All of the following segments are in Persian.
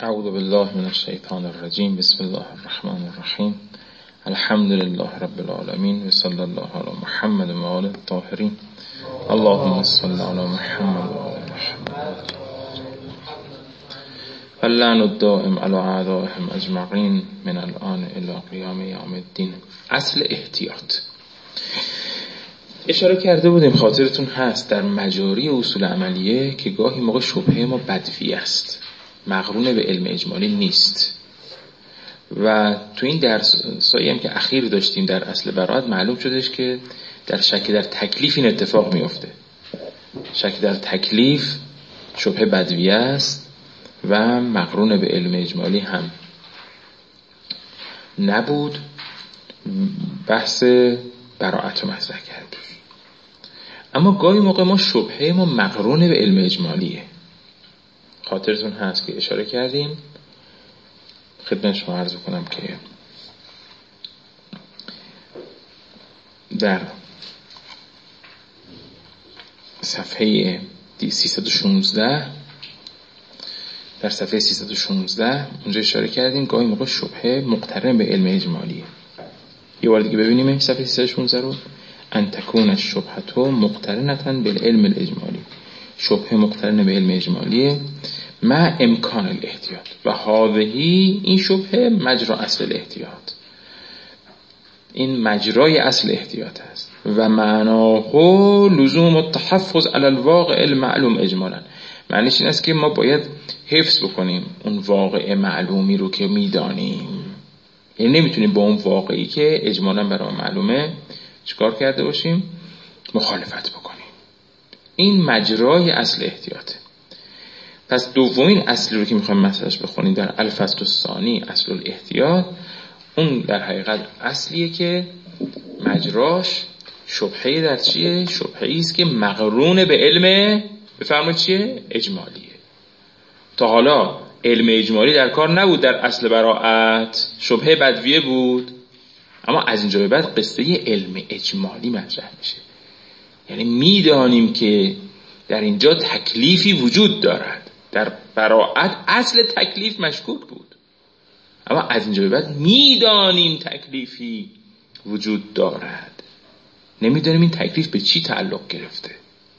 اعوذ بالله من الشیطان الرجیم. بسم الله الرحمن الرحیم. الحمد لله رب العالمین و صلی الله علی محمد و آله الطاهرین. اللهم صل علی محمد و آل محمد. اللعن الدائم علی اعدائهم اجمعین من الان الی قیام یوم الدین. اصل احتیاط اشاره کرده بودیم، خاطرتون هست، در مجاری اصول عملیه که گاهی موقع شبهه ما بدوی است، مقرون به علم اجمالی نیست. و تو این درسایی هم که اخیر داشتیم در اصل براءت معلوم شدش که در شک در تکلیف این اتفاق میفته. شک در تکلیف شبهه بدوی است و مقرون به علم اجمالی هم نبود. بحث براءت رو مطرح کردیم. اما گاهی موقع ما شبهه ما مقرون به علم اجمالیه. خاطرتون هست که اشاره کردیم، خدمت شما عرض کنم که در صفحه 316 اونجا اشاره کردیم گاهی موقع شبهه مقترن به علم اجمالیه. یه بار دیگه ببینیم صفحه 316 رو. ان تکون الشبهة مقترنة بالعلم الاجمالی. شبهه مقترن به علم اجمالیه مع امکان الاحتیاط و هذهی، این شبهه مجرا اصل الاحتیاط، این مجرای اصل احتیاط است. و معناه لزوم التحفظ علی الواقع المعلوم اجمالا. معنیش این است که ما باید حفظ بکنیم اون واقع معلومی رو که میدانیم. یعنی نمیتونیم با اون واقعی که اجمالا برای معلومه چیکار کرده باشیم؟ مخالفت بکنیم. این مجرای اصل احتیاطه. پس دومین اصلی رو که میخوایم مثلش بخونیم در الفصل الثانی اصل الاحتیاط، اون در حقیقت اصلیه که مجراش شبهه در چیه؟ شبهه‌ای است که مقرون به علم، بفرمایید چیه؟ اجمالیه. تا حالا علم اجمالی در کار نبود در اصل براءت، شبهه بدویه بود. اما از اینجا به بعد قصه علم اجمالی مطرح میشه. یعنی میدانیم که در اینجا تکلیفی وجود دارد. در براءت اصل تکلیف مشکوک بود، اما از اینجا به بعد میدانیم تکلیفی وجود دارد. نمیدانیم این تکلیف به چی تعلق گرفته.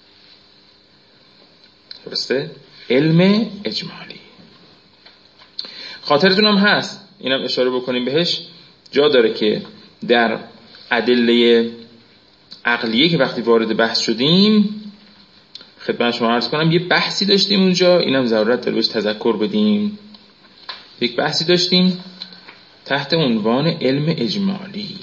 درسته؟ علم اجمالی. خاطرتون هم هست، اینم اشاره بکنیم بهش، جا داره که در ادله عقلیه که وقتی وارد بحث شدیم خدمت شما عرض کنم، یه بحثی داشتیم اونجا، اینم ضرورت داره بهش تذکر بدیم. یک بحثی داشتیم تحت عنوان علم اجمالی،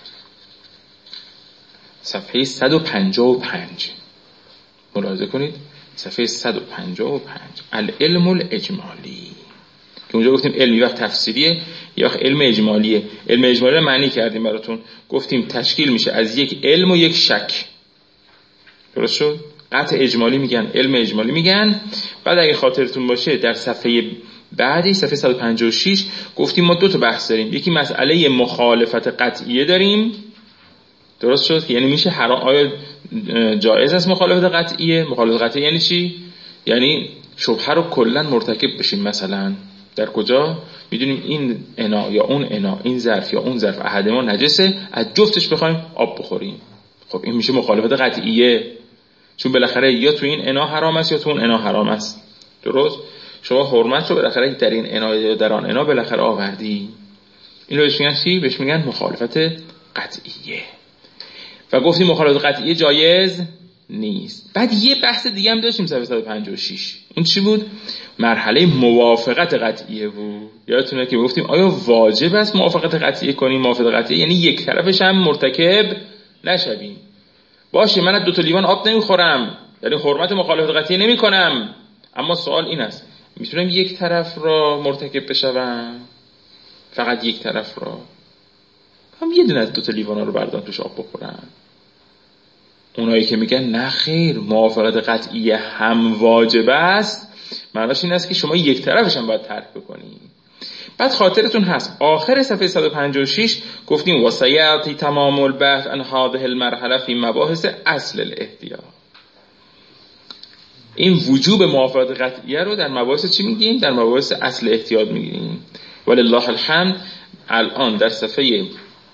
صفحه 155 ملاحظه کنید، صفحه 155 العلم الاجمالی، که اونجا گفتیم علمی وقت تفسیریه یا علم اجمالیه. علم اجمالی رو معنی کردیم براتون، گفتیم تشکیل میشه از یک علم و یک شک. درست شد؟ قطع اجمالی میگن، علم اجمالی میگن. بعد اگه خاطرتون باشه در صفحه بعدی، صفحه 156، گفتیم ما دو تا بحث داریم. یکی مسئله مخالفت قطعیه داریم. درست شد؟ یعنی میشه حرام، آیا جایز است مخالفت قطعیه؟ مخالفت قطعیه یعنی چی؟ یعنی شبهه رو کلا مرتکب بشیم. مثلا در کجا میدونیم این انا یا اون انا، این ظرف یا اون ظرف احد ما نجسه، از جفتش بخوایم آب بخوریم. خب این میشه مخالفت قطعیه، چون بالاخره یا تو این انا حرام است یا تو اون انا حرام است. درست؟ شما حرمت رو بالاخره در این انا یا در آن انا بالاخره آوردی. این رو بهش میگن چی؟ بهش میگن مخالفت قطعیه. و گفتیم مخالفت قطعیه جایز نیست. بعد یه بحث دیگه هم داشتیم صفحه 156. اون چی بود؟ مرحله موافقت قطعیه بود. یادتونه که گفتیم آیا واجب است موافقت قطعیه کنیم؟ موافقت قطعیه یعنی یک طرفش هم مرتکب نشویم. باشه من 2 تا لیوان آب نمیخورم، یعنی حرمت مخالفت قطعیه نمی کنم، اما سوال این است میتونم یک طرف را مرتکب بشوم؟ فقط یک طرف را؟ هم یه دونه از 2 تا لیوان رو بردارم توش آب بخورم. اونایی که میگن نه خیر، موافقت قطعیه هم واجب است، معناش این است که شما یک طرفش هم باید ترک بکنی. بعد خاطرتون هست آخر صفحه 156 گفتیم وسیعتی تمام البحث عن هذه المرحله فی مباحث اصل الاحتیاط. این وجوب موافقت قطعیه رو در مباحث چی میگیم؟ در مباحث اصل احتیاط میگیم. ولله الحمد الان در صفحه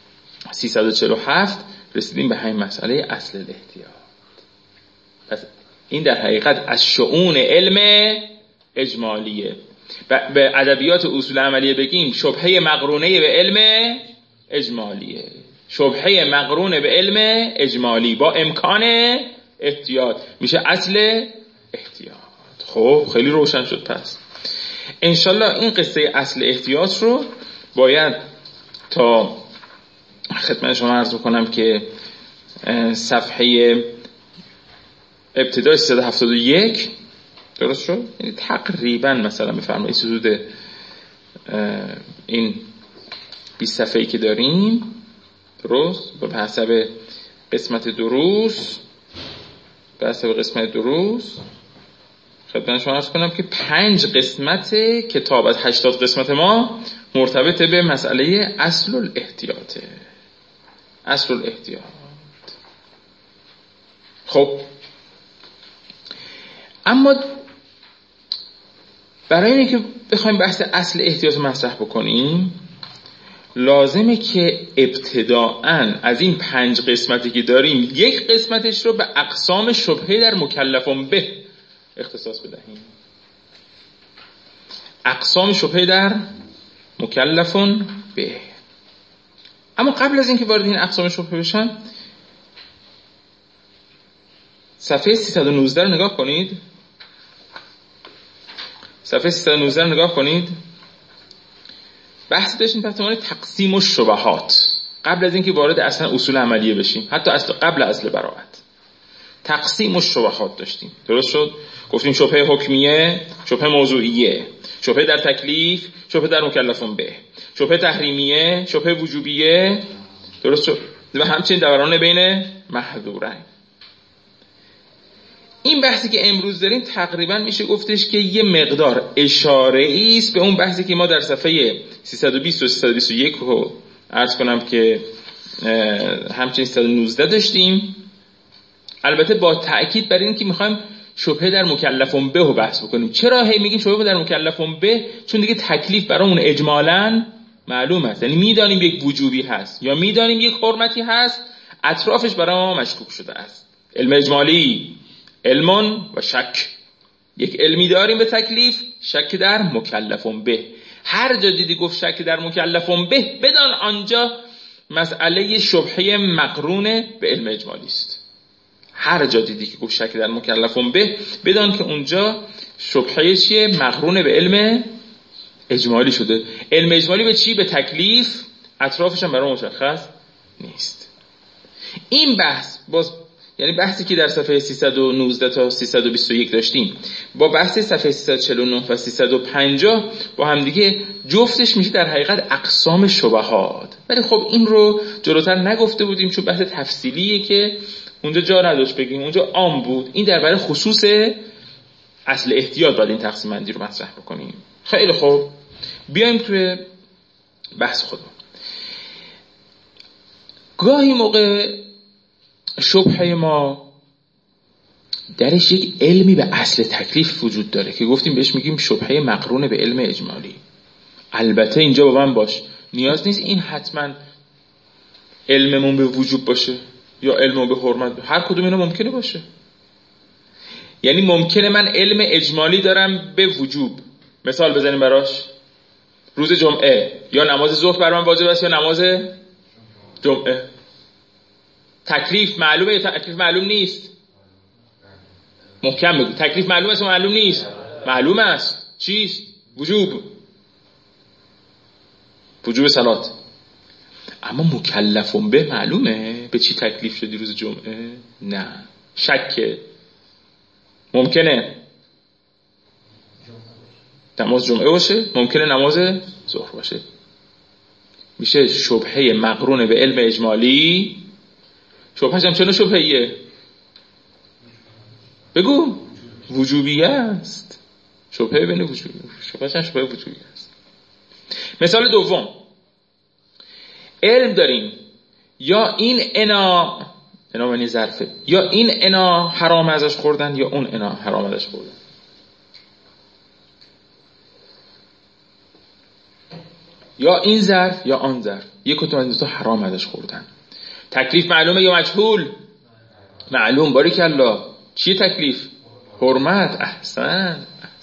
347 رسیدیم به همین مسئله اصل الاحتیاط. پس این در حقیقت از شؤون علم اجمالیه. به ادبیات اصول عملیه بگیم شبهه مقرونه به علم اجمالیه. شبهه مقرونه به علم اجمالی با امکان احتیاط میشه اصل احتیاط. خب خیلی روشن شد. پس انشالله این قصه اصل احتیاط رو باید تا خدمت شما عرض کنم که صفحه ابتدای 371 درست شد. یعنی تقریبا مثلا بفرمایید حدود این 20 صفحه‌ای که داریم درست به حسب قسمت دروس خدمت شما عرض کنم که 5 قسمت کتاب از 80 قسمت ما مرتبط به مسئله اصل الاحتیاطه. اصل الاحتیاط. خب اما برای اینکه که بخوایم بحث اصل احتیاط مطرح بکنیم لازمه که ابتداءً از این 5 قسمتی که داریم یک قسمتش رو به اقسام شبهه در مکلفون به اختصاص بدهیم. اقسام شبهه در مکلفون به. اما قبل از اینکه وارد این اقسام شبهه بشم صفحه 319 رو نگاه کنید. صفحه 319 رو نگاه کنید. بحث داشتیم تحت عنوان تقسیم الشبهات قبل از اینکه وارد اصلا اصول عملیه بشیم، حتی قبل اصل براءت. تقسیم الشبهات داشتیم. درست شد؟ گفتیم شبهه حکمیه، شبهه موضوعیه، شبهه در تکلیف، شبهه در مکلفون به، شبهه تحریمیه، شبهه وجوبیه. درست شد؟ و همچنین دوران بین محظورین. این بحثی که امروز داریم تقریبا میشه گفتش که یه مقدار اشاره است به اون بحثی که ما در صفحه 320 و 321 رو عرض کنم که همچنین 319 داشتیم. البته با تأکید بر این که میخوایم شبهه در مکلفون به رو بحث بکنیم. چرا هی میگیم شبهه در مکلفون به؟ چون دیگه تکلیف برامون اجمالاً معلوم است. یعنی میدانیم یک وجوبی هست یا میدانیم یک حرمتی هست، اطرافش برای ما مشکوک شده است. علم اجمالی علم و شک. یک علمی داریم به تکلیف، شک در مکلفون به. هر جا دیدی گفت شک در مکلفون به، بدان آنجا مسئله شبهه مقرونه به علم اجمالی است. هر جا دیدی که گفت شک در مکلفون به، بدان که اونجا شبهه چیه؟ مقرونه به علم اجمالی شده. علم اجمالی به چی؟ به تکلیف. اطرافش هم برای مشخص نیست. این بحث باز یعنی بحثی که در صفحه 319 تا 321 داشتیم با بحث صفحه 349 و 350 با هم دیگه جفتش میشه در حقیقت اقسام شبهات. ولی خب این رو جلوتر نگفته بودیم چون بحث تفصیلیه که اونجا جا نداشت بگیم، اونجا عام بود. این در برای خصوص اصل احتیاط باید این تقسیم بندی رو مطرح بکنیم. خیلی خوب بیایم توی بحث خودمون. گاهی موقع شبهه ما درش یک علمی به اصل تکلیف وجود داره که گفتیم بهش میگیم شبهه مقرون به علم اجمالی. البته اینجا با من باش، نیاز نیست این حتما علممون به وجوب باشه یا علممون به حرمت. هر کدوم اینا ممکنه باشه. یعنی ممکنه من علم اجمالی دارم به وجوب. مثال بزنیم براش. روز جمعه یا نماز ظهر بر من واجب است یا نماز جمعه. تکلیف معلومه یا تکلیف معلوم نیست؟ محکم بگو. تکلیف معلوم است یا معلوم نیست؟ معلوم است. چیست؟ وجوب. وجوب صلات. اما مکلفون به معلومه به چی تکلیف شدی روز جمعه؟ نه. شکه. ممکنه نماز جمعه باشه، ممکنه نماز ظهر باشه. میشه شبهه مقرون به علم اجمالی. شبهش هم چنو شبهیه؟ بگو. وجوبیه است. شبهه بین وجوبیه. شبهش هم شبهه وجوبیه است. مثال دوم، علم داریم یا این انا انا معنی ظرفه، یا این انا حرام ازش خوردن یا اون انا حرام ازش خوردن. یا این ظرف یا آن ظرف، یک کدوم از این دو تا حرام ازش خوردن. تکلیف معلومه یا مجهول؟ معلوم. باریکالله. چیه تکلیف؟ حرمت. احسن.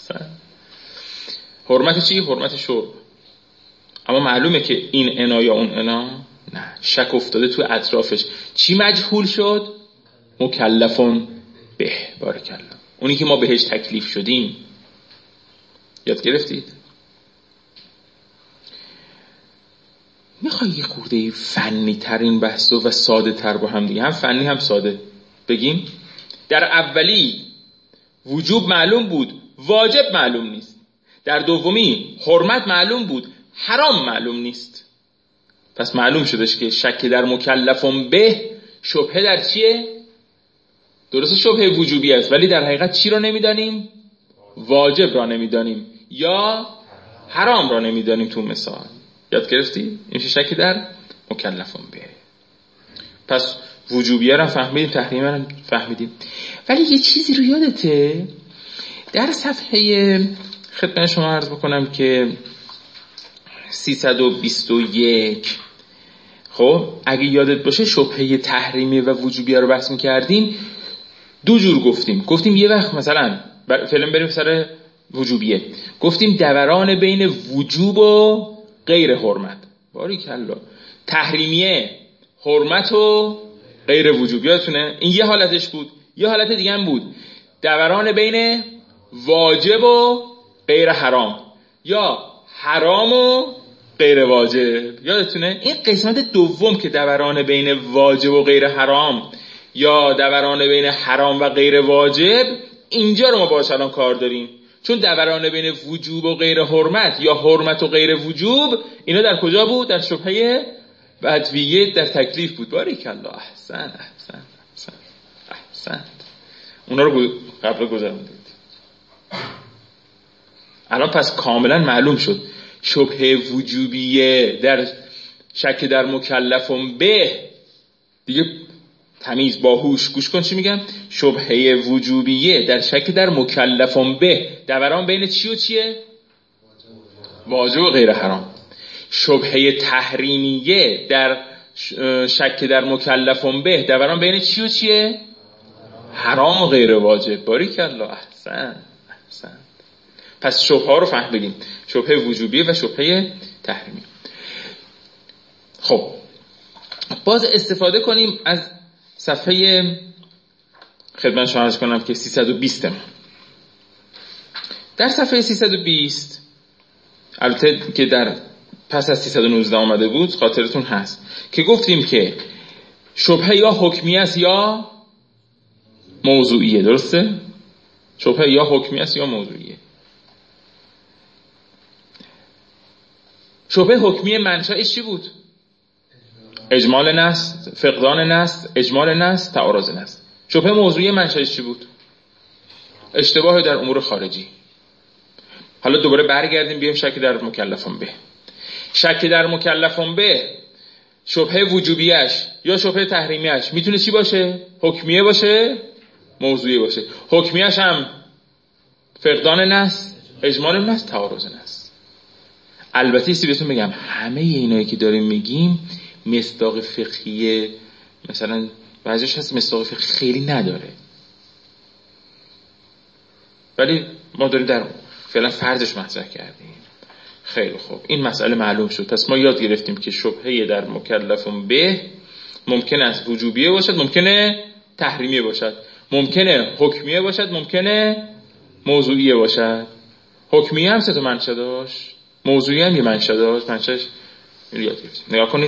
حرمت چی؟ حرمت شرب. اما معلومه که این انا یا اون انا نه، شک افتاده تو اطرافش. چی مجهول شد؟ مکلفون به. باریکالله. اونی که ما بهش تکلیف شدیم. یاد گرفتید؟ میخوای یه خورده فنی ترین بحث و ساده تر با هم دیگه، هم فنی هم ساده بگیم؟ در اولی وجوب معلوم بود، واجب معلوم نیست. در دومی حرمت معلوم بود، حرام معلوم نیست. پس معلوم شدش که شک در مکلفون به، شبهه در چیه؟ درسته شبهه وجوبی است، ولی در حقیقت چی را نمیدانیم؟ واجب را نمیدانیم یا حرام را نمیدانیم. تو مثال یاد گرفتی؟ این میشه شک در مکلفون به. پس وجوبیه را فهمیدیم، تحریمه را فهمیدیم. ولی یه چیزی رو یادته؟ در صفحه خدمت شما عرض بکنم که 321، خب اگه یادت باشه شبهه تحریمی و وجوبیه رو بحث می‌کردیم، دو جور گفتیم یه وقت مثلا فعلا بریم سر وجوبیه، گفتیم دوران بین وجوب و غیر حرمت. باریکالله. تحریمیه حرمت و غیر وجوب، یادتونه؟ این یه حالتش بود. یه حالت دیگه هم بود، دوران بین واجب و غیر حرام یا حرام و غیر واجب. یادتونه؟ این قسمت دوم که دوران بین واجب و غیر حرام یا دوران بین حرام و غیر واجب، اینجا رو ما باهاش الان کار داریم. چون دوران بین وجوب و غیر حرمت یا حرمت و غیر وجوب، اینا در کجا بود؟ در شبهه بدویه، در تکلیف بود. باریکالله. احسن. اونا رو قبل گذروندید. الان پس کاملا معلوم شد شبهه وجوبیه در شک در مکلفون به، دیگه تمیز باهوش گوش کن چی میگم. شبهه وجوبیه در شک در مکلفون به، دوران بین چی و چیه؟ واجب و غیر حرام. شبهه تحریمیه در شک در مکلفون به، دوران بین چی و چیه؟ حرام و غیر واجب. باریکالله. احسن. پس شبهه ها رو فهمیدیم، شبهه وجوبیه و شبهه تحریمی. خب باز استفاده کنیم از صفحه خدمت شما عرض کنم که 320. در صفحه 320 البته که در پس از 319 آمده بود، خاطرتون هست که گفتیم که شبهه یا حکمی است یا موضوعیه. درسته؟ شبهه یا حکمی است یا موضوعیه. شبهه حکمی منشأش چی بود؟ اجمال نص، فقدان نص، اجمال نص، تعارض نص. شبهه موضوعی منشأش چی بود؟ اشتباه در امور خارجی. حالا دوباره برگردیم بیایم شک در مکلفون به. شک در مکلفون به، شبهه وجوبیش یا شبهه تحریمیش میتونه چی باشه؟ حکمیه باشه، موضوعی باشه. حکمیش هم فقدان نص، اجمال نص، تعارض نص. البته ایستی بهتون بگم همه اینایی که داریم میگیم مصداق فقهیه، مثلا بعضیش هست مصداق فقهی خیلی نداره، ولی ما داریم در فعلا فرضش مطرح کردیم. خیلی خوب، این مسئله معلوم شد. پس ما یاد گرفتیم که شبهه در مکلفون به ممکن است وجوبیه باشد، ممکنه تحریمیه باشد، ممکنه حکمیه باشد، ممکنه موضوعیه باشد. حکمیه هم 3 تا منشأ داشت، موضوعی هم یه منشأ داشت. منشأش یاد گرفتیم. نگاه کنید.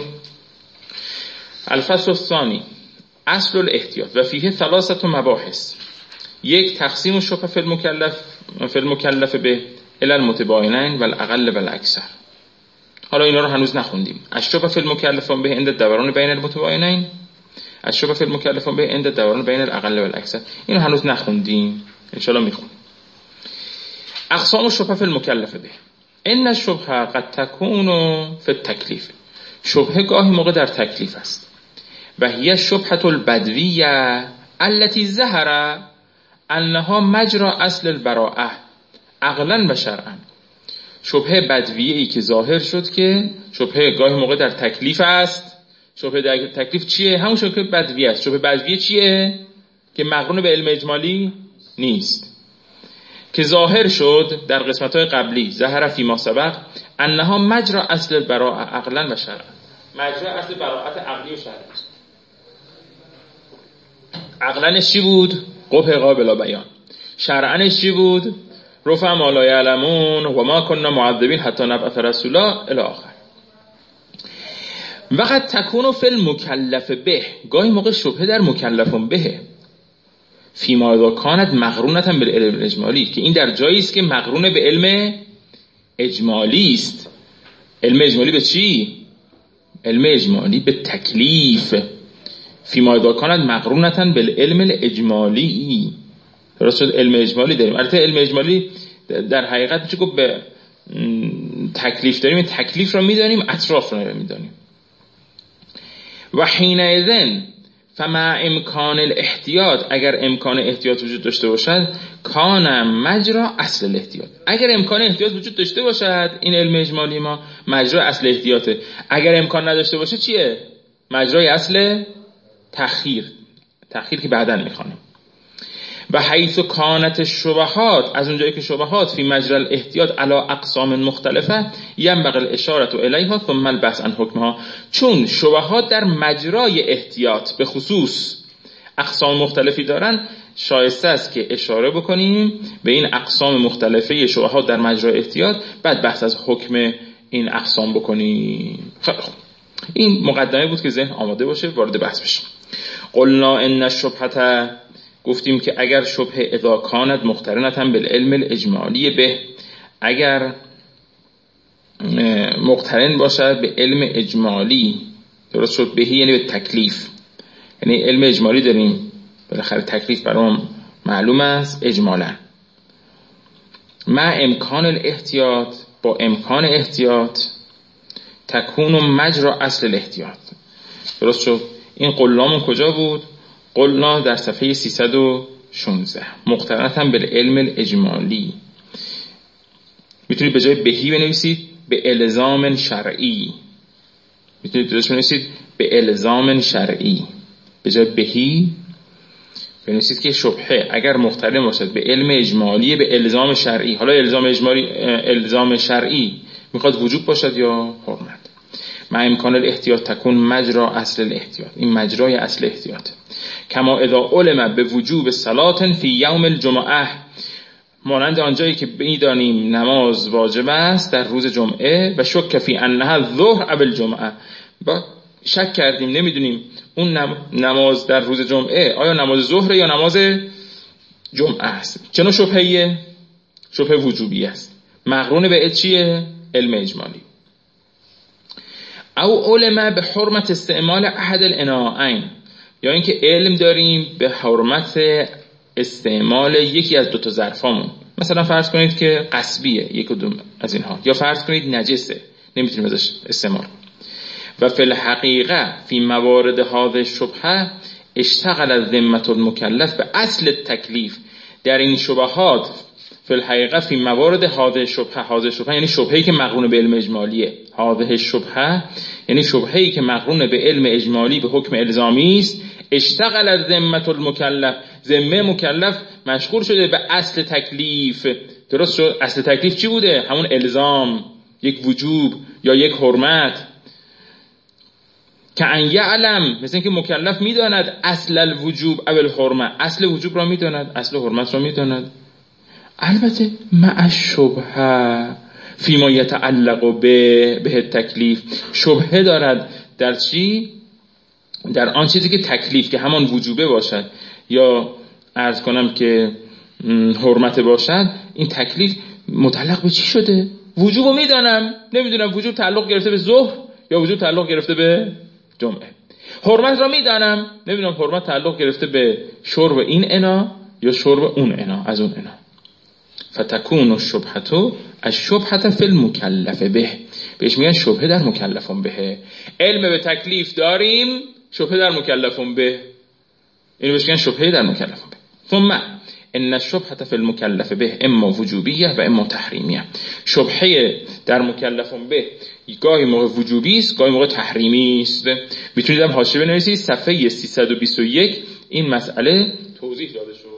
الفصل الثانی اصل الاحتیاط و فیه 3 مباحث. 1 تقسیم الشبهه فی المکلف به الی المتباینین و الاقل و الاکثر. حالا اینا رو هنوز نخوندیم. الشبهه فی المکلفون به عند دوران بین المتباینین، الشبهه فی المکلفون به عند دوران بین الاقل و الاکثر. اینو هنوز نخوندیم، ان شاء الله میخونیم. اقسام الشبهه فی المکلف به. ان الشبهه قد تكون فی التکلیف. شبهه گاهی موقع در تکلیف است. و هی شبهة البدویه التي ظهر انها مجرى اصل البراءه عقلا و شرعا. شبهه بدویه ای که ظاهر شد که شبهه گاهی موقع در تکلیف است. شبهه در تکلیف چیه؟ همون شبهه بدویه است. شبهه بدویه چیه؟ که مقرون به علم اجمالی نیست، که ظاهر شد در قسمت‌های قبلی. ظهر فیما سبق انها مجرى اصل البراءه عقلا و شرعا. مجرى اصل براءت عقلی و شرعی. عقلنش چی بود؟ قبح قابل بیان. شرعنش چی بود؟ رفع ما لا یعلمون و ما كنا معذبین حتی نبعث رسولا الی آخر. وقد تکون فی المکلف به، گاهی موقع شبهه در مکلفون به فیما اذا کانت مقرونة بالعلم الاجمالی، که این در جایی است که مقرون به علم اجمالی است. علم اجمالی به چی؟ علم اجمالی به تکلیف. فیما اذا کانت مقرونة بالعلم الاجمالی. درست شد؟ علم اجمالی داریم. البته علم اجمالی در حقیقت میشه گفت به تکلیف داریم. تکلیف را میدانیم، اطراف را میدانیم. و حینئذ فمع امکان الاحتیاط، اگر امکان احتیاط وجود داشته باشد، کان مجرا اصل الاحتیاط. اگر امکان احتیاط وجود داشته باشد، این علم اجمالی ما مجرا اصل احتیاطه. اگر امکان نداشته باشه چیه؟ مجرای اصل تأخیر که بعداً میخوانیم. و حیث کانت شبهات، از اونجایی که شبهات فی مجرى الاحتیاط علی اقسام مختلفه ینبغی الاشاره الیها ثم البحث عن حکمها. چون شبهات در مجرای احتیاط به خصوص اقسام مختلفی دارن، شایسته است که اشاره بکنیم به این اقسام مختلفه شبهات در مجرای احتیاط، بعد بحث از حکم این اقسام بکنیم. خیلی خوب، این مقدمه بود که ذهن آماده باشه وارد بحث بشیم. قلنا ان الشبهه، گفتیم که اگر شبهه اذا کانت مقترنة بالعلم الاجمالی به، اگر مقترن باشد به علم اجمالی، درست شد؟ بهی یعنی به تکلیف، یعنی علم اجمالی داریم، بالاخره تکلیف برام معلوم است اجمالا. مع امکان الاحتیاط، با امکان احتیاط، تکون مجرى اصل الاحتیاط. درست شد؟ این قلامون کجا بود؟ قلنا در صفحه 316 مقترنة بالعلم الاجمالی. میتونید به جای بهی بنویسید به الزام شرعی. میتونید درست بنویسید به الزام شرعی. به جای بهی بنویسید که شبهه اگر مقترن باشد به علم اجمالی به الزام شرعی. حالا الزام شرعی میخواد وجوب باشد یا حرمت. مع امکان الاحتیاط تکون مجرا اصل الاحتیاط. این مجرای اصل احتیاط. کما اذا علم به وجوب صلات فی یوم الجمعه، مانند آنجایی که میدانیم نماز واجب است در روز جمعه، و شک فی انها الظهر او الجمعه، با شک کردیم نمیدونیم اون نماز در روز جمعه آیا نماز ظهر یا نماز جمعه است. چه نوع شبهه‌ایه؟ شبهه وجوبی است، مقرون به چیه؟ علم اجمالی. او علم به حرمت استعمال احد الاناءین، یا اینکه علم داریم به حرمت استعمال یکی از دو تا ظرفامون. مثلا فرض کنید که قصبیه یک کدوم از اینها، یا فرض کنید نجسه نمیتونیم ازش استعمال کنیم. و فی الحقیقه فی موارد هذه الشبهه اشتغل ذمه المکلف به اصل تکلیف. در این شبهات فی الحقیقه فی موارد هذه الشبهه یعنی شبهه‌ای که مقرون به علم اجمالیه. هذه الشبهه یعنی شبهه‌ای که مقرون به علم اجمالی به حکم الزامی است. اشتغل ذمه المکلف، ذمه مکلف مشغول شده به اصل تکلیف. درست شد؟ اصل تکلیف چی بوده؟ همون الزام، یک وجوب یا یک حرمت. که ان یعلم، مثل اینکه مکلف میداند اصل الوجوب او الحرمه، اصل وجوب را میداند، اصل حرمت را میداند. البته مع الشبهه فیما یتعلق به تکلیف، شبهه دارد در چی؟ در آن چیزی که تکلیف، که همان وجوبه باشد یا عرض کنم که حرمت باشد. این تکلیف متعلق به چی شده؟ وجوبو میدانم، نمیدونم وجوب تعلق گرفته به ظهر یا وجوب تعلق گرفته به جمعه. حرمت را میدانم، نمیدونم حرمت تعلق گرفته به شرب این انا یا شرب اون انا از اون انا. فتکون الشبهه فی المکلف به، بهش میگن شبهه در مکلفون به. علم به تکلیف داریم، شبهه در مکلف به، اینو بهش میگن شبهه در مکلف به. ثم ان الشبهه فی المکلف به اما وجوبیه و اما تحریمیه. شبهه در مکلف به گاهی موقع وجوبی است، گاهی موقع تحریمی است. میتونید هم حاشیه بنویسید صفحه 321 این مسئله توضیح داده شد.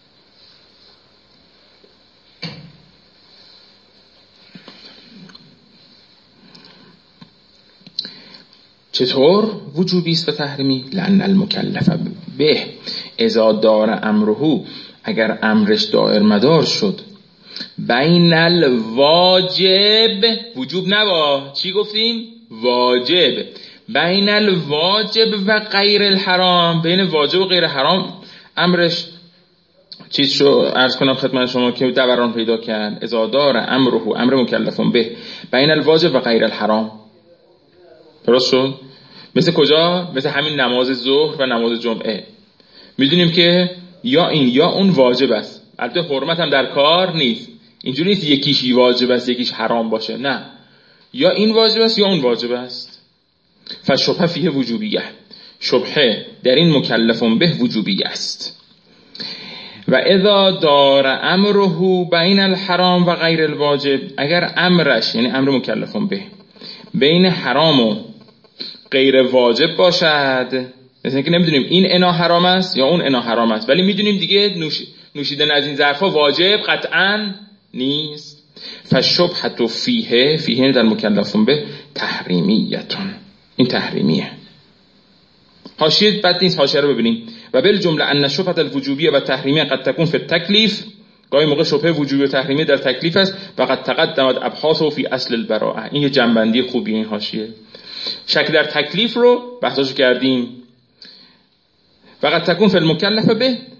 چطور وجوبی است و تحریمی؟ لأن المکلف به اذا دار امره، اگر امرش دائر مدار شد بین الواجب، وجوب نبا، چی گفتیم؟ واجب، بین الواجب و غیر الحرام، بین واجب و غیر حرام امرش چیز شو عرض کنم خدمت شما که دوران پیدا کرد. اذا دار امره، امر مکلف به بین الواجب و غیر الحرام. درست شد؟ مثل کجا؟ مثل همین نماز ظهر و نماز جمعه. میدونیم که یا این یا اون واجب است. البته حرمت هم در کار نیست، اینجوری نیست یکیش واجب است یکیش حرام باشه، نه، یا این واجب است یا اون واجب است. فشبهه فیه وجوبیه، شبهه در این مکلف به وجوبی است. و اذا دار امره بین الحرام و غیر الواجب، اگر امرش یعنی امر مکلف به بین حرام و غیر واجب باشد، مثلا که نمیدونیم این انا حرام است یا اون انا حرام است، ولی میدونیم دیگه نوشیدن از این ظرفا واجب قطعا نیست. فالشبهة فیه در مکلف به تحریمیتون، این تحریمیه. حاشیه بد نیست، حاشیه رو ببینیم. و بالجمله ان الشبهة الوجوبیه و تحریمیه قد تكون فی التکلیف، گاهی موقع شبهه وجوبی و تحریمی در تکلیف است. و قد تقدمت ابحاثه فی اصل البراءه، این یه جنبندی خوبیه این حاشیه. شک در تکلیف رو بحثش کردیم. فقط تکون فی المکلف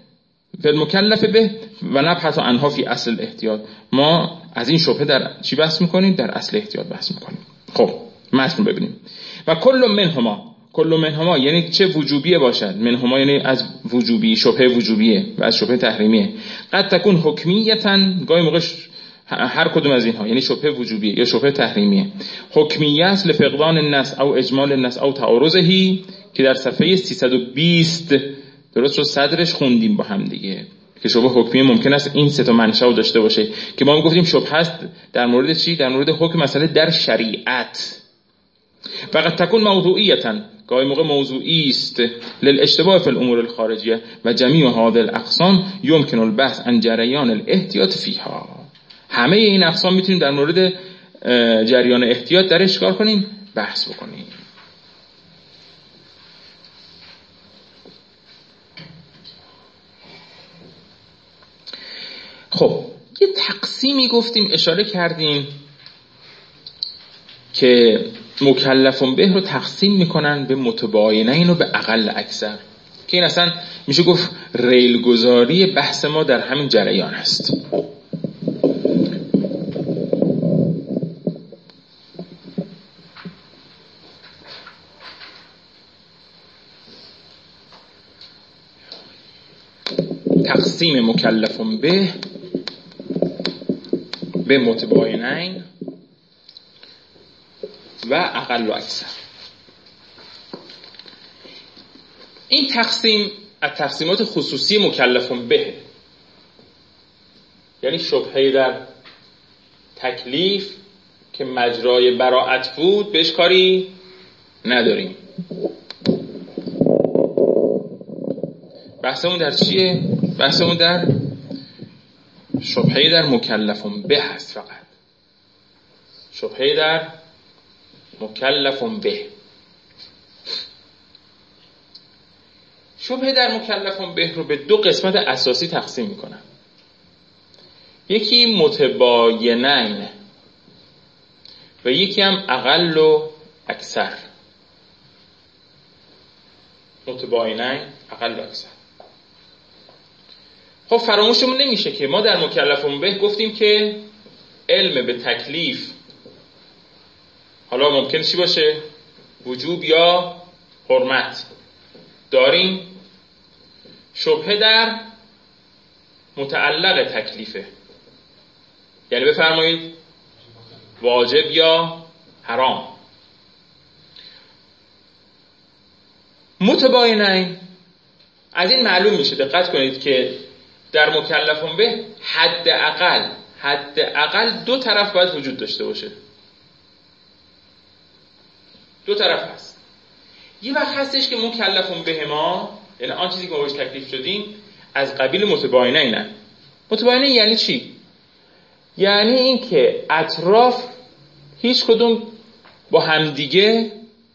به و نبحث عنها فی اصل الاحتیاط. ما از این شبهه در چی بحث میکنیم؟ در اصل احتیاط بحث میکنیم. خب متن ببینیم. و کل منهما یعنی چه وجوبیه باشد، منهما یعنی از وجوبی، شبهه وجوبیه و از شبهه تحریمیه. قد تکون حکمیتا، گاهی موقع هر کدوم از اینها یعنی شبهه وجوبیه یا شبهه تحریمیه. حکمیه است لفقدان النص او اجمال النص او تعارضهی، که در صفحه 320 درست شد صدرش خوندیم با هم دیگه که شبهه حکمیه ممکن است این سه تا منشأ رو داشته باشه که ما گفتیم شبهه است در مورد چی؟ در مورد حکم مسئله در شریعت. فقط تکون موضوعیتا، گاهی موقع موضوعی است، للاشتباه فی الامور الخارجیه و جمیع هذه الاقسام يمكن البحث عن جریان الاحتیاط فیها. همه این اقسام میتونیم در مورد جریان احتیاط درش کار کنیم، بحث بکنیم. خب یه تقسیمی گفتیم، اشاره کردیم که مکلف به رو تقسیم میکنن به متباینین و به اقل اکثر، که این اصلا میشه گفت ریلگذاری بحث ما در همین جریان است. تقسیم مکلف به متباینین و اقل و اکثر. این تقسیم از تقسیمات خصوصی مکلف به، یعنی شبهه در تکلیف که مجرای براءت بود بهش کاری نداریم. بحثمون در چیه؟ بحثمون در شبهه در مکلف به هست. فقط شبهه در مکلف به. شبهه در مکلف به رو به دو قسمت اساسی تقسیم میکنن. یکی متباینین و یکی هم اقل و اکثر. متباینین، اقل و اکثر. خب فراموشمون نمیشه که ما در مکلف به گفتیم که علم به تکلیف حالا ممکن چی باشه؟ وجوب یا حرمت داریم. شبهه در متعلق تکلیفه، یعنی بفرمایید واجب یا حرام. متباینین از این معلوم میشه، دقت کنید که در مکلفون به حداقل دو طرف باید وجود داشته باشه. دو طرف هست. یه وقت هستش که مکلفون به ما، یعنی آن چیزی که ما بهش تکلیف شدیم، از قبیل متباینین. متباینین یعنی چی؟ یعنی این که اطراف هیچ کدوم با همدیگه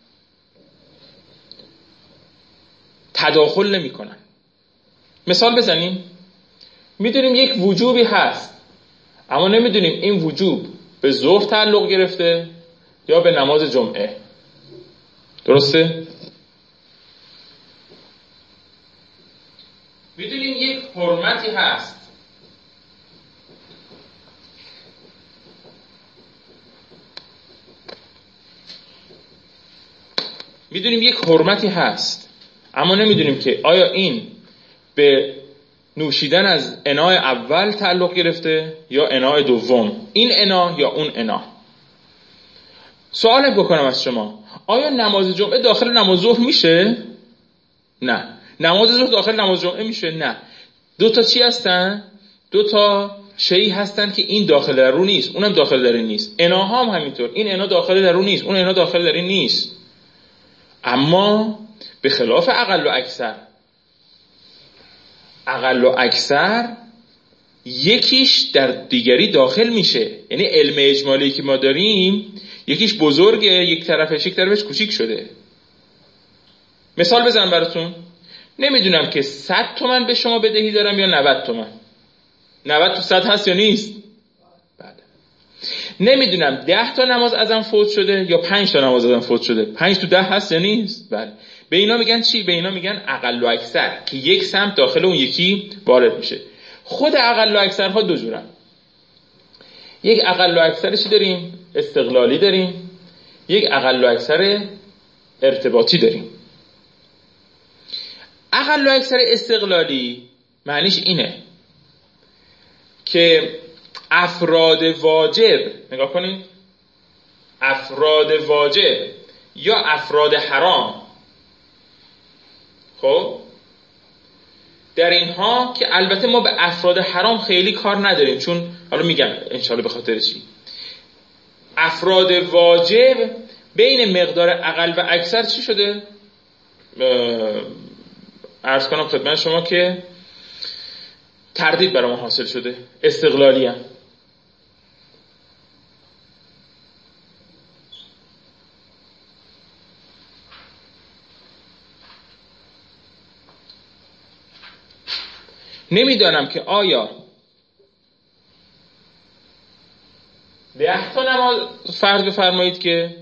تداخل نمی کنن. مثال بزنیم. میدونیم یک وجوبی هست، اما نمیدونیم این وجوب به ظهر تعلق گرفته یا به نماز جمعه. درسته؟ میدونیم یک حرمتی هست، اما نمیدونیم که آیا این به نوشیدن از اناء اول تعلق گرفته یا اناء دوم، این اناء یا اون اناء. سوال بکنم از شما، آیا نماز جمعه داخل نماز ظهر میشه؟ نه. نماز ظهر داخل نماز جمعه میشه؟ نه. دو تا چی هستن؟ دو تا شیئی هستن که این داخل در رو نیست، اونم داخل در این نیست. اناها هم همینطور، این انا داخل در رو نیست، اون انا داخل در این نیست. اما به خلاف اقل و اکثر یکیش در دیگری داخل میشه. یعنی علم اجمالی که ما داریم یکیش بزرگه، یک طرفش کوچیک شده. مثال بزنم براتون. نمیدونم که 100 تومن به شما بدهی دارم یا 90 تومن. 90 تو 100 هست یا نیست؟ بله. نمیدونم 10 تا نماز ازم فوت شده یا 5 تا نماز ازم فوت شده. 5 تو 10 هست یا نیست؟ بله. به اینا میگن چی؟ به اینا میگن اقل و اکثر، که یک سمت داخل اون یکی وارد میشه. خود اقل و اکثرها دو جورن. یک اقل و اکثر چی داریم؟ استقلالی داریم. یک اقل و اکثر ارتباطی داریم. اقل و اکثر استقلالی معنیش اینه که افراد واجب، نگاه کنید، افراد واجب یا افراد حرام، خب در اینها که البته ما به افراد حرام خیلی کار نداریم، چون حالا میگم انشالله به خاطر چی، افراد واجب بین مقدار اقل و اکثر چی شده؟ عرض کنم خدمت شما که تردید برای ما حاصل شده. استقلالی هم نمیدانم که آیا 10 تا نماز فرض بفرمایید که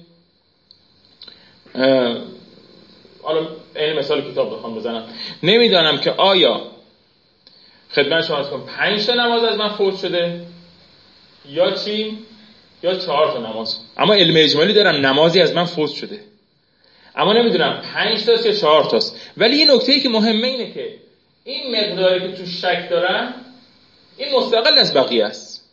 حالا این مثال کتاب بخوام بزنم، نمیدانم که آیا خدمت شما هستم 5 تا نماز از من فوت شده یا چی یا 4 تا نماز، اما علم اجمالی دارم نمازی از من فوت شده، اما نمیدونم 5 تاست یا 4 تاست. ولی یه نکته‌ای که مهمه اینه که این مقداری که تو شک دارم این مستقل از بقیه است.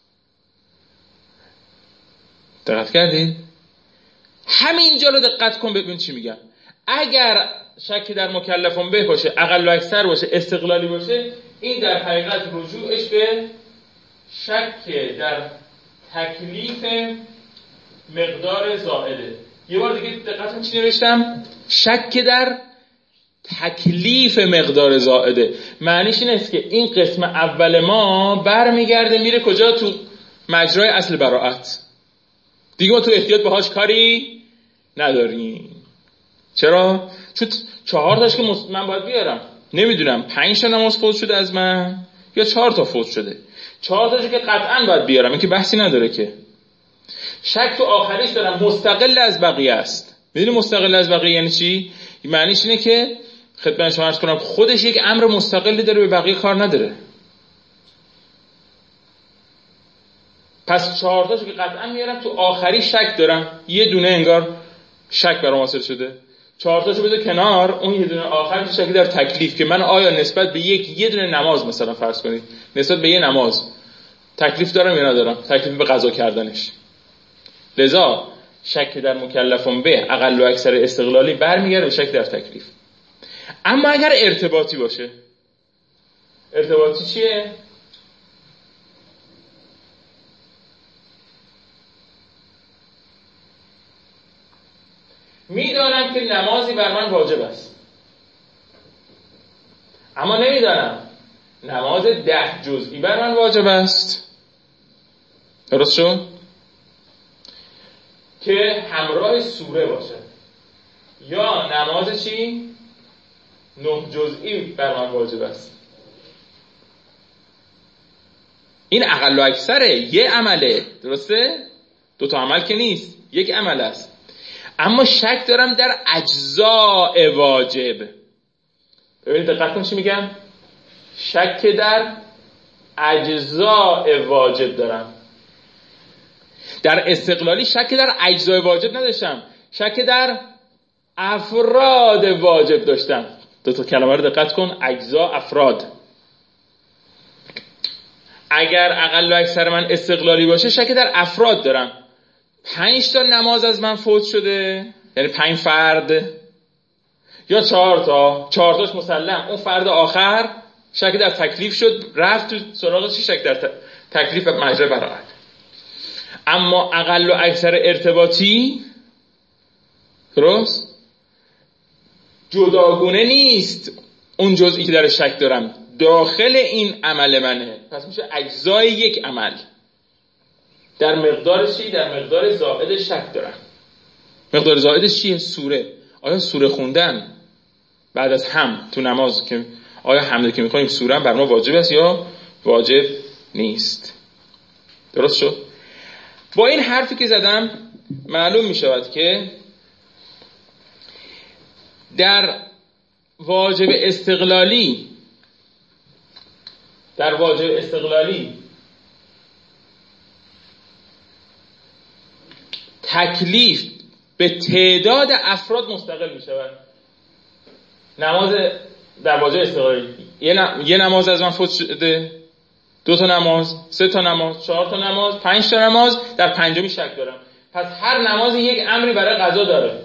دقت کردید؟ همینجا رو دقت کن ببین چی میگم. اگر شک در مکلفون به باشه، اقل و اکثر باشه، استقلالی باشه، این در حقیقت رجوعش به شک در تکلیف مقدار زائده. یه بار دیگه دقت کن چی نوشتم؟ شک در تکلیف مقدار زائده. معنیش این است که این قسم اول ما برمیگرده میره کجا؟ تو مجرای اصل براءت. دیگه ما تو احتیاط باهاش کاری نداریم. چرا؟ چون 4 تاش که من باید بیارم. نمیدونم 5 تا نماز فوت شده از من یا 4 تا فوت شده. 4 تاشو که قطعاً باید بیارم، این که بحثی نداره که. شک تو آخریش دارم مستقل از بقیه است. میدونی مستقل از بقیه یعنی چی؟ معنیش اینه که خدمت شما عرض کنم خودش یک امر مستقلی داره، به بقیه کار نداره. پس 4 تاشو که قطعاً میارم، تو آخری شک دارم، یه دونه انگار شک برام حاصل شده. 4 تاشو بذار کنار، اون یه دونه آخر تو شک در تکلیف که من آیا نسبت به یه دونه نماز مثلا فرض کنید، نسبت به یه نماز تکلیف دارم یا ندارم، تکلیف به قضا کردنش. لذا شک در مکلفون به اقل و اکثر استقلالی برمیگرده به شک در تکلیف. اما اگر ارتباطی باشه، ارتباطی چیه؟ میدانم که نمازی بر من واجب است، اما نمیدانم نماز 10 جزئی بر من واجب است. درست شد؟ که همراه سوره باشه، یا نماز چی؟ 9 جزئی بر من واجب است. این اقل و اکثره، یه عمله. درسته؟ 2 تا عمل که نیست، یک عمل است. اما شک دارم در اجزاء واجب. ببینید دقت کنید چی میگم؟ شک در اجزاء واجب دارم. در استقلالی شک در اجزاء واجب نداشتم، شک در افراد واجب داشتم. 2 تا کلمه رو دقت کن، اجزا، افراد. اگر اقل و اکثر من استقلالی باشه شک در افراد دارم. 5 تا نماز از من فوت شده، یعنی 5 فرد، یا 4 تا، 4 تاش مسلم، اون فرد آخر شک در تکلیف شد، رفت تو سراغ چی؟ شک در تکلیف مجرا برآورد. اما اقل و اکثر ارتباطی، درست، جداگونه نیست. اون جزئی که در شک دارم داخل این عمل منه، پس میشه اجزای یک عمل. در مقدار چی؟ در مقدار زائد شک دارم. مقدار زائدش چیه؟ سوره. آیا سوره خوندن بعد از هم تو نماز، که آیا حمد که میخونیم سوره بر ما واجب است یا واجب نیست؟ درست شد؟ با این حرفی که زدم معلوم میشود که در واجب استقلالی تکلیف به تعداد افراد مستقل می شود. نماز در واجب استقلالی یه نماز از من فوت شده، 2 تا نماز، 3 تا نماز، 4 تا نماز، 5 تا نماز، در پنجمی شک دارم. پس هر نمازی یک امری برای قضا داره.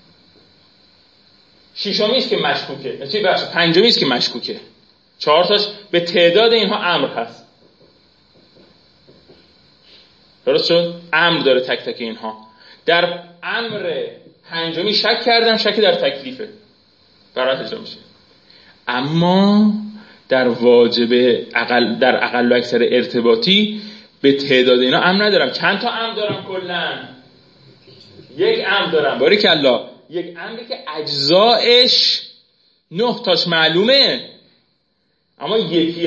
ششمی است که مشکوکه، پنجمی است که مشکوکه. 4 تاش به تعداد اینها امر هست. درست شد؟ امر داره تک تک اینها. در امر پنجمی شک کردم، شک در تکلیفه، برات اجرا میشه. اما در واجب در اقل و اکثر ارتباطی به تعداد اینا امر ندارم. چند تا امر دارم کلا؟ یک امر دارم. باریکالله. یک امری که اجزایش 9 تاش معلومه، اما یکی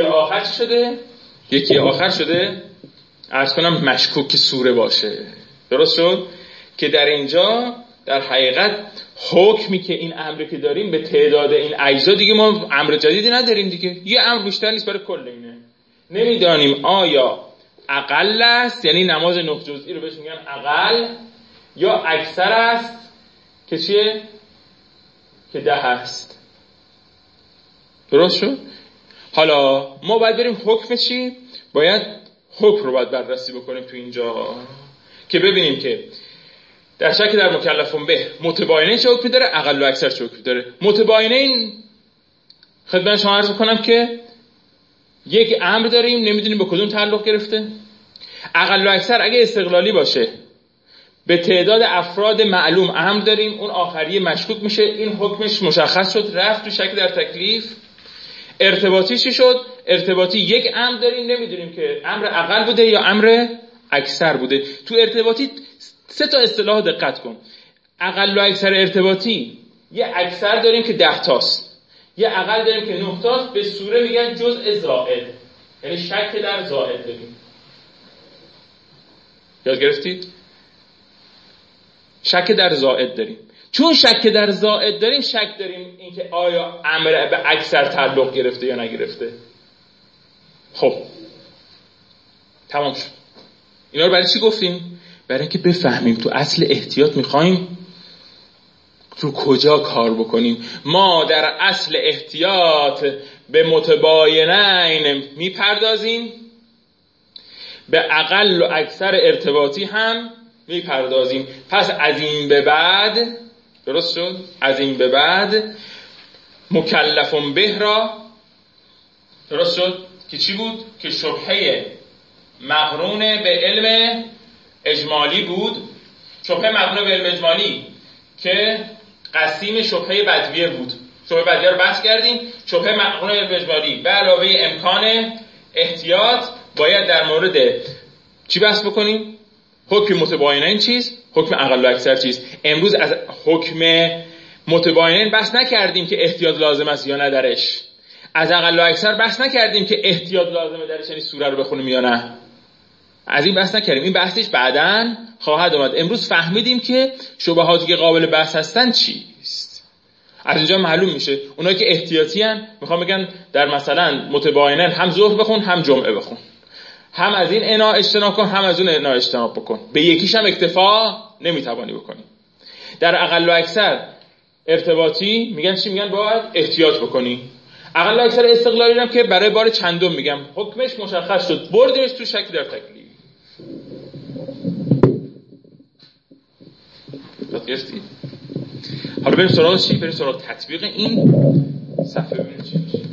آخر شده عرض کنم مشکوک سوره باشه. درست شد؟ که در اینجا در حقیقت حکمی که این امری که داریم به تعداد این اجزا، دیگه ما امر جدیدی نداریم دیگه. یه امر بیشتر نیست برای کل اینه. نمیدانیم آیا اقل است، یعنی نماز 9 جزئی رو بهش میگن اقل، یا اکثر است که چیه؟ که 10 است. درست شد؟ حالا ما باید بریم حکم چی؟ باید حکم رو باید بررسی بکنیم تو اینجا که ببینیم که در شک در مکلفون به متباینه چه حکمی داره، اقل و اکثر چه حکمی داره. متباینه این خدمت شما عرض کنم که یک امر داریم، نمیدونیم به کدوم تعلق گرفته. اقل و اکثر اگه استقلالی باشه به تعداد افراد معلوم امر داریم، اون آخری مشکوک میشه، این حکمش مشخص شد، رفت تو شک در تکلیف. ارتباطی چی شد؟ ارتباطی یک امر داریم، نمیدونیم که امر اقل بوده یا امر اکثر بوده. تو ارتباطی 3 تا اصطلاح دقت کن. اقل و اکثر ارتباطی یه اکثر داریم که 10 تاست، یه اقل داریم که 9 تاست. به سوره میگن جزء زائد، یعنی شک در زائد داریم. یاد گرفتید؟ شک در زائد داریم. چون شک در زائد داریم، شک داریم اینکه آیا امر به اکثر تعلق گرفته یا نگرفته. خب تمام شد. اینا رو برای چی گفتیم؟ برای اینکه بفهمیم تو اصل احتیاط میخوایم رو کجا کار بکنیم. ما در اصل احتیاط به متباینین میپردازیم، به اقل و اکثر ارتباطی هم پس از این به بعد، درست شد؟ از این به بعد مکلفون به را درست شد که چی بود؟ که شبهه مقرون به علم اجمالی بود. شبهه مقرون به علم اجمالی که قسیم شبهه بدویه بود. شبهه بدویه رو بحث کردیم. شبهه مقرون به علم اجمالی به علاوه امکان احتیاط باید در مورد چی بحث بکنیم؟ حکم متباینین چیز؟ حکم اقل و اکثر چیز؟ امروز از حکم متباینین بحث نکردیم که احتیاط لازم است یا نه درش. از اقل و اکثر بحث نکردیم که احتیاط لازمه درش، یعنی سوره رو بخونیم یا نه. از این بحث نکردیم. این بحثش بعداً خواهد اومد. امروز فهمیدیم که شبهاتی که قابل بحث هستن چیست. از اینجا معلوم میشه اونایی که احتیاطی ان میخوام بگن در مثلا متباینن هم ظهر بخون هم جمعه بخون، هم از این انا اجتناب کن هم از اون انا اجتناب بکن، به یکیش هم اکتفا نمیتوانی بکنی. در اقل و اکثر ارتباطی میگن چی؟ میگن باید احتیاط بکنی. اقل و اکثر استقلالی هم که برای بار چندم میگم حکمش مشخص شد، بردیمش تو شک در تکلیف. درستی؟ حالا بریم سراغ چی؟ بریم سراغ تطبیق این صفحه ببینیم چی میشه.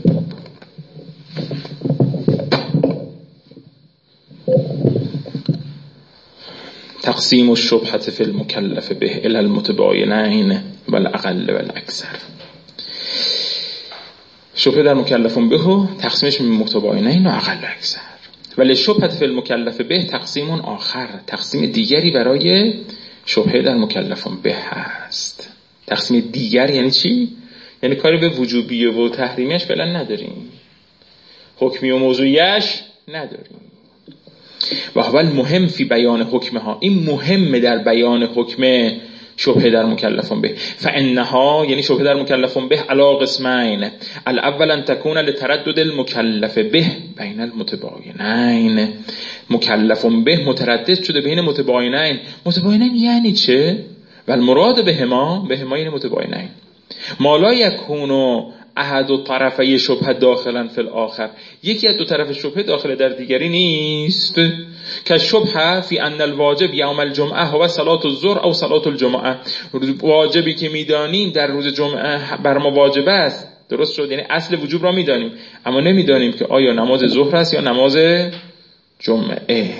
تقسیم الشبهة فی المکلف به الی المتباینین و الاقل و الاکثر. شبهه در مکلفون به تقسیمش به متباینین و اقل و اکثر. ولی شبهة فی المکلف به تقسیم آخر، تقسیم دیگری برای شبهه در مکلفون به هست. تقسیم دیگر یعنی چی؟ یعنی کاری به وجوبیه و تحریمیش فعلا نداریم، حکمی و موضوعیش نداریم. و اول مهم فی بیان حکمها، این مهمه در بیان حکم شبهه در مکلفون به. فانها یعنی شبهه در مکلفون به علی قسمین. الاول ان تكون لتردد المکلف به بین المتباینین. مکلفون به متردد شده بین متباینین. متباینین یعنی چه؟ و المراد بهما یعنی متباینین. ما لا یکون احد طرفی شبهه داخلا فی الاخر، یکی از دو طرف شبهه داخل در دیگری نیست. که شبهه فی ان الواجب یوم الجمعه هو صلاه الظهر او صلاه الجمعه. واجبی که میدانیم در روز جمعه بر ما واجب است، درست شد، یعنی اصل وجوب را میدانیم اما نمیدانیم که آیا نماز ظهر است یا نماز جمعه.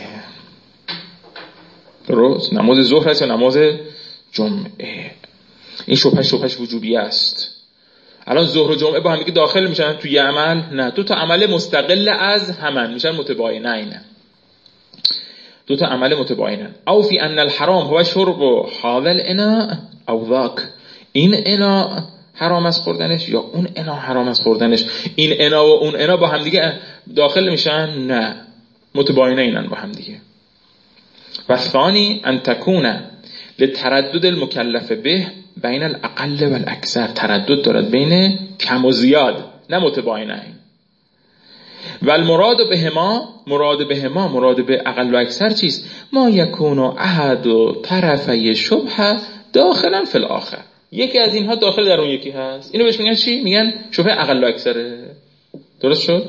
درست، نماز ظهر است یا نماز جمعه. این شبهش وجوبی است. الان ظهر و جمعه با هم دیگه داخل میشن توی عمل؟ نه، دو تا عمل مستقل از همن میشن متباینین. دو تا عمل متباینن. او فی ان الحرام هو شرب هذا الاناء او ذاک، این اناء حرام است خوردنش یا اون اناء حرام است خوردنش. این اناء و اون اناء با هم دیگه داخل میشن؟ نه، متباینینن با هم دیگه. و ثانی ان تکون لتردد المکلف به بین الاقل و الاکثر، تردد دارد بین کم و زیاد، نه متباینین. و المراد بهما مراد به اقل و اکثر چیست؟ ما یکون احد طرفی شبهه داخلا فی الاخر، یکی از اینها داخل در اون یکی هست. اینو بهش میگن چی؟ میگن شبهه اقل و اکثره. درست شد؟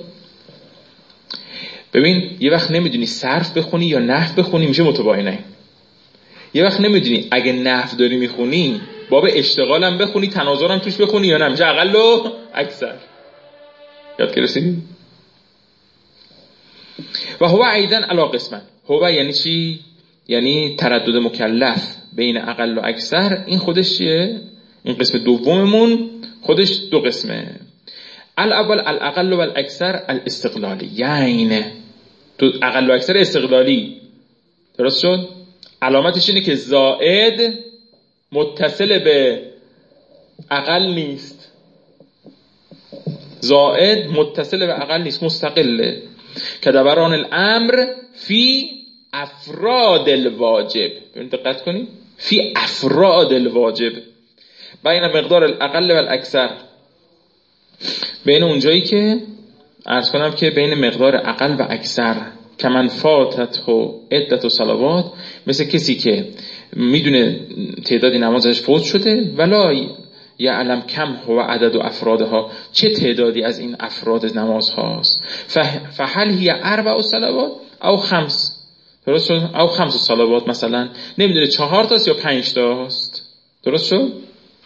ببین یه وقت نمیدونی صرف بخونی یا نحو بخونی میشه متباینین. یه وقت نمیدونی اگه نحو داری میخونی باب اشتغالم بخونی تناظرم توش بخونی یا نه، میشه اقل و اکثر. یاد گرفتید؟ و هو ایضا علی قسمن. هو یعنی چی؟ یعنی تردد مکلف بین اقل و اکثر. این خودش چیه؟ این قسم دوممون خودش دو قسمه. الاول الاقل و الاکثر الاستقلالی، یعنی تو اقل و اکثر استقلالی. درست شد؟ علامتش اینه که زائد متصل به اقل نیست، زائد متصل به اقل نیست، مستقله. که دوران الامر فی افراد الواجب، ببین دقت کنید، فی افراد الواجب بین مقدار الاقل و الاکثر، بین اونجایی که عرض کنم که بین مقدار اقل و اکثر. که من فاتت و عدت و صلوات، مثل کسی که میدونه تعدادی نمازش فوت شده ولا یعلم کم هو عدد و افرادها، چه تعدادی از این افراد نماز هاست. فهل هی اربع صلوات او خمس، درست شد؟ او خمس صلوات، مثلا نمیدونه 4 تاست یا 5 تاست. درست شد؟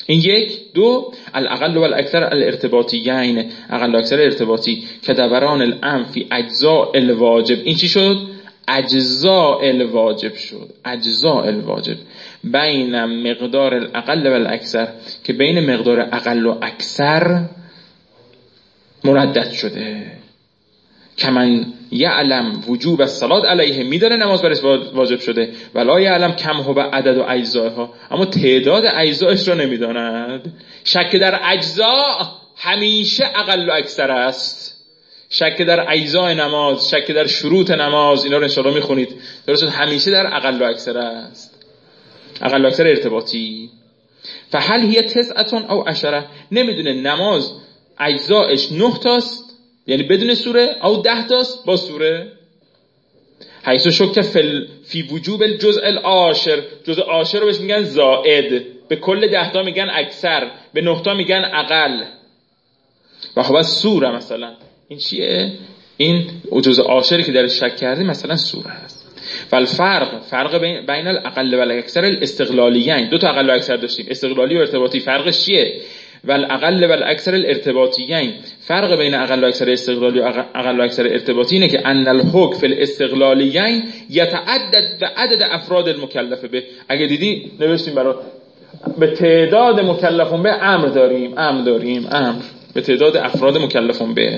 این یک. دو، الاقل و الاکثر الارتباطیین، اقل و اکثر ارتباطی که دوران الامر فی اجزاء الواجب. این چی شد؟ اجزاء الواجب شد. اجزاء الواجب بین مقدار الاقل و الاکثر، که بین مقدار اقل و اکثر مردد شده. کمن یعلم وجوب الصلاة علیه، میدونه نماز برش واجب شده، ولا یعلم کم هو عدد و اجزاها، اما تعداد اجزایش رو نمیداند. شک در اجزا همیشه اقل و اکثر است. شک در اجزای نماز، شک در شروط نماز، اینا رو انشاءالله میخونید، درست همیشه در اقل و اکثر است، اقل و اکثر ارتباطی. فهل هی 9 او 10، نمیدونه نماز اجزایش 9 تاست یعنی بدون سوره، او 10 تاست با سوره. حیث شک فی وجوب الجزء العاشر، جزء عاشر رو بهش میگن زائد، به کل 10 تا میگن اکثر، به 9 تا میگن اقل. و خب از سوره مثلا این چیه؟ این جزء عاشری که در شک کردیم مثلا سوره است. فرق بین الاقل و الاکثر الاستقلالیین، دو تا اقل و اکثر داشتیم، استقلالی و ارتباطی. فرقش چیه؟ والاقل و الاکثر الارتباطیین، فرق بین اقل و اکثر استقلالی و اقل و اکثر ارتباطی اینه که ان الحکم فی الاستقلالیین یتعدد به عدد افراد المکلف به. اگه دیدی نوشتیم برات به تعداد مکلفون به امر داریم، امر به تعداد افراد مکلفون به.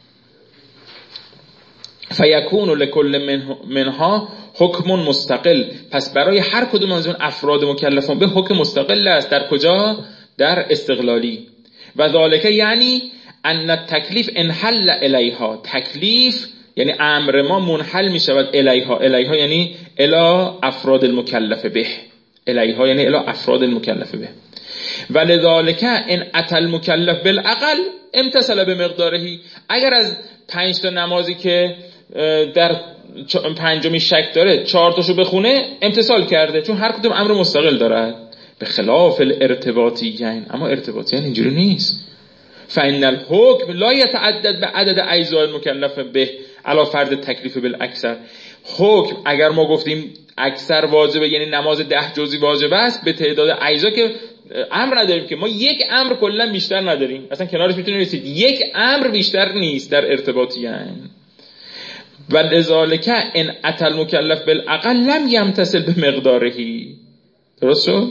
فیکون لکل منها حکم مستقل، پس برای هر کدوم از اون افراد مکلفون به حکم مستقل است. در کجا؟ در استقلالی. و ذالک یعنی ان التکلیف انحل الیها، تکلیف یعنی امر ما منحل می شود الیها، الیها یعنی الی افراد المکلف به، الیها یعنی الی افراد المکلف به. ولذالک ان اتى المکلف بالاقل امتثل بمقداره، اگر از 5 تا نمازی که در پنجمی شک داره 4 تاشو بخونه امتثال کرده، چون هر کدوم امر مستقل دارد. به خلاف الارتباطیین، اما ارتباطیین اینجوری نیست. فإن الحکم لا يتعدد به عدد اجزاء المکلف به علی فرض تکلیف بالاکثر. حکم اگر ما گفتیم اکثر واجبه یعنی نماز 10 جزئی واجب است، به تعداد اجزا که امر نداریم، که ما یک امر کلا بیشتر نداریم، اصلا کنارش میتونید رسید یک امر بیشتر نیست در ارتباطیین. و لذالک ان اتى المکلف بالاقل لم یمتثل بمقداره، درست شد؟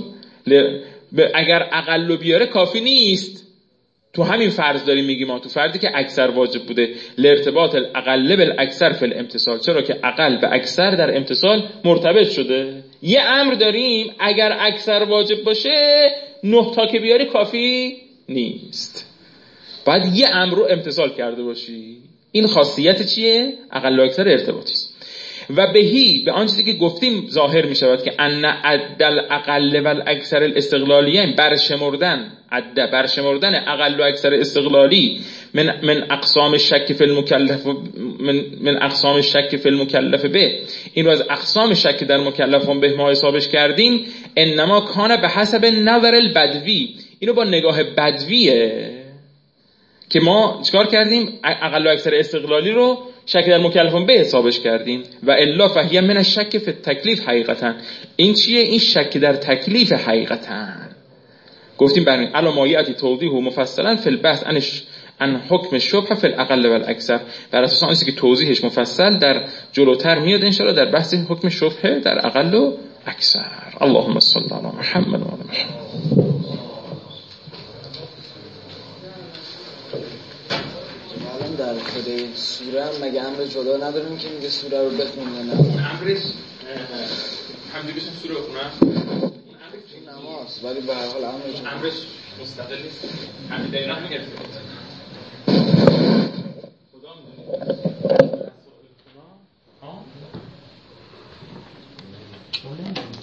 اگر اقل رو بیاره کافی نیست. تو همین فرض داریم میگیم ما، تو فردی که اکثر واجب بوده، لارتباط الاقل بالاکثر فی الامتثال، چرا که اقل به اکثر در امتثال مرتبط شده. یه امر داریم اگر اکثر واجب باشه 9 تا که بیاری کافی نیست، باید یه امر رو امتثال کرده باشی. این خاصیت چیه؟ اقل و اکثر ارتباطی است. و بهی به آن چیزی که گفتیم ظاهر می شود که ان عدل اقل و اکثر الاستقلالیین، برشمردن اقل و اکثر استقلالی من اقسام الشک فی المکلف، من اقسام الشک فی المکلف به، این رو از اقسام شک در مکلفان به ما حسابش کردیم. انما کان به حسب نظر البدوی، اینو با نگاه بدویه که ما چیکار کردیم؟ اقل و اکثر استقلالی رو شک در مکلفون به حسابش کردیم. و الا فهی من الشک فی التکلیف حقیقتا. این چیه؟ این شک در تکلیف حقیقتا. گفتیم برای علامایتی توضیح و مفصلا فی البحث عن حکم شبه فی الاقل و الاکثر، بر اساس آن چیزی که توضیحش مفصل در جلوتر میاد ان شاء الله در بحث حکم شبه در اقل و اکثر. اللهم صل علی محمد و آل محمد. در خود سوره هم مگه امر جدا نداریم که میگه سوره رو بخون یا نه؟ امرش همینجوری سوره بخونم نماز، ولی به هر حال امرش مستقل نیست. همین دقیقاً میگه خدا میدونه.